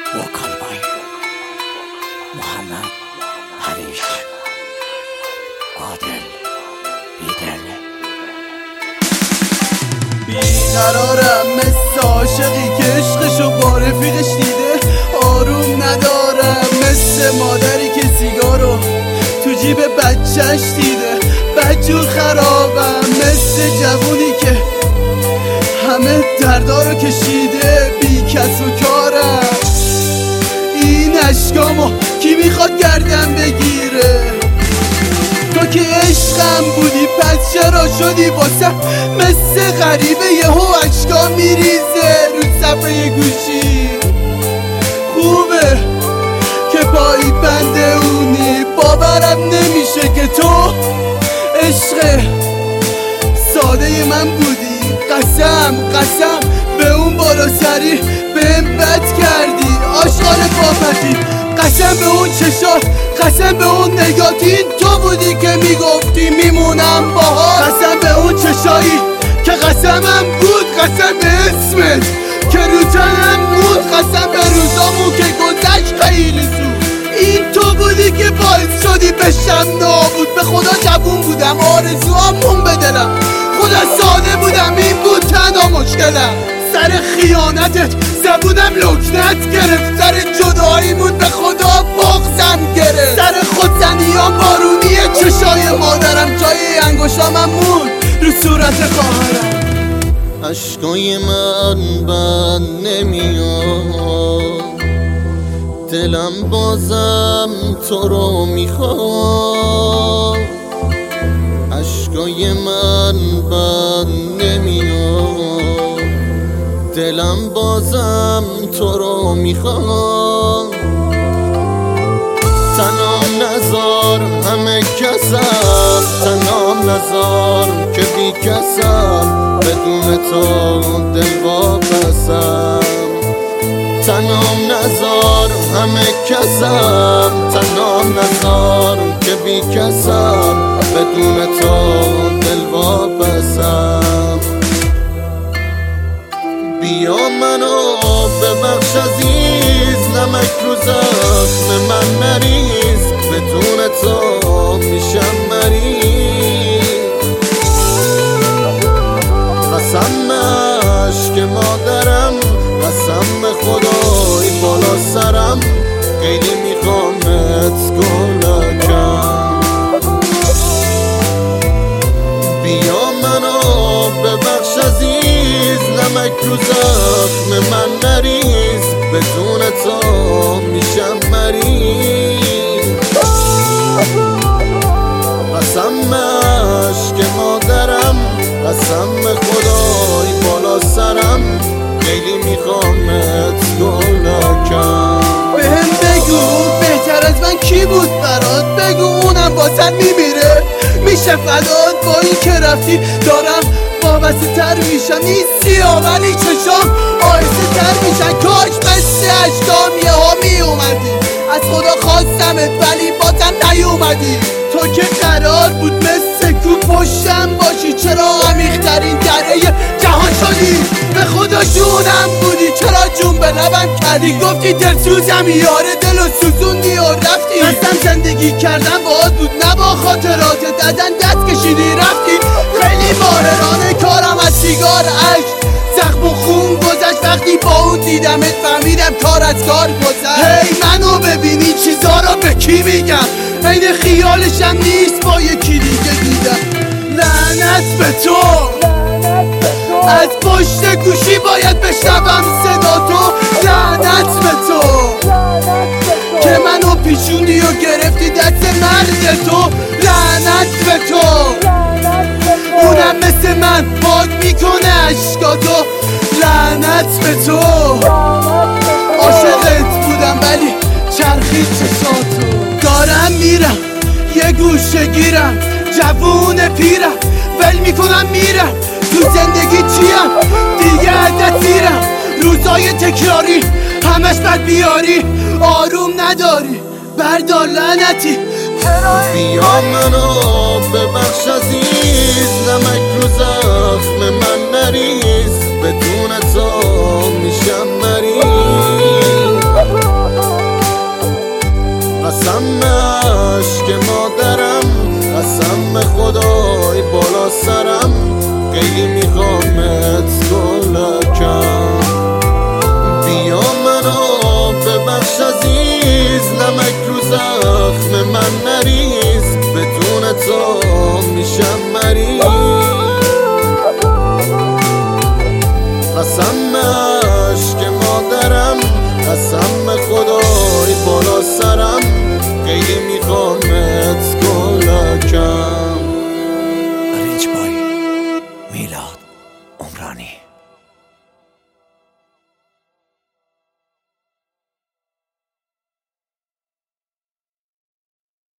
وکال بای محمد حریش عادل بیدل. بیقرارم مثل عاشقی که عشقشو با رفیقش دیده آروم ندارم، مثل مادری که سیگارو تو جیب بچهش دیده بدجور خرابم، مثل جوونی که همه دردارو کشیده بی کس و کارم. این اشکامو کی میخواد گردن بگیره؟ تو که عشقم بودی پس چرا شدی واسه مثل غریبه یهو اشکا میریزه رو صفحه گوشی؟ خوبه که پایی بنده اونی، باورم نمیشه که تو عشق ساده من بودی. قسم به اون بالا سری بهم بد کردی آشغال بابتی، قسم به اون چشات، قسم به اون نگاتی، این تو بودی که میگفتی میمونم باهات. قسم به اون چشایی که قسمم بود، قسم به اسمت که رو تنم بود، قسم به روزامون که گذشت خیلی زود. این تو بودی که باعث شدی بشم نابود. به خدا جوون بودم آرزوامون به دلم، خدا ساده بودم این بود تنها مشکلم. سر خیانتت زبونم لکنت گرفت، سر جداییمون به خدا بغضم گرفت، سر خودزنیام بارونی چشای مادرم جای انگشتامم موند رو صورت خواهرم. اشکای من بند نمیاد، دلم بازم تو رو میخواد. اشکای من بند نمیاد، دلم بازم تو رو میخواد. تنام نزار همه کسم، تنام نزار که بی کسم، بدون تو دل واپسم. تنام نزار همه کسم، تنام نزار که بی کسم، بدون تو دل واپسم. بیا منو ببخش عزیز، نمک رو زخم من نریز، بدون تو میشم مریض. قسم عشق مادرم، قسم خدای بالا سرم، خیلی میخوامت گلکم. بیا منو ببخش عزیز، نمک رو زخم من نریز، بدون تو میشم مریض. قسم عشق مادرم، قسم خدای بالا سرم، خیلی میخوامت گلکم. بهم بگو بهتر از من کی بود برات؟ بگو اونم واسه میمیره میشه فدات. با این که رفتی دارم وابسته تر میشم، این سیاه ولی چشام آهسته تر میشن. کاش مثل اشکام یه ها میومدی، از خدا خواستمت ولی بازم نیومدی. تو که قرار بود مثل کو پشتم باشی، چرا عمیق‌ترین دره جهان شدی؟ به خدا جونم بودی، چرا جون به لبم کردی؟ گفتی دلسوزم یاره دل و سوزوندی و رفتی. قسم زندگی کردن باهات بود نه با خاطرات دادن، دست کشیدی رفتی. خیلی ماهرانه کارم از سیگار عشق، زخم و خون گذشت وقتی با اون دیدمت، فهمیدم کار از کار گذشت. هی منو ببینی چیزا رو به کی میگم؟ عین خیالشم نیست با یکی دیگه دیدم. لعنت به تو، از پشت گوشی باید بشنوم صدا تو. لعنت به تو که منو پیچوندی و گرفتی دست مرد تو. لعنت به تو اونم مثل من پاک میکنه اشکاتو. لعنت به تو عاشقت بودم ولی چرخید چشاتو. دارم میرم یه گوشه گیرم، جوون پیرم ول میکنم میرم. تو زندگی چیم دیگه عدت میرم، روزای تکراری همش بد بیاری، آروم نداری بردار لعنتی. بیا منو ببخش عزیز، نمک رو زخم من نریز، بدون تو میشم مریض. نامت گلکم. بیا منو ببخش عزیز، نمک رو زخم من نریز، بدون تو میشم مریض. قسم عشق مادرم، قسم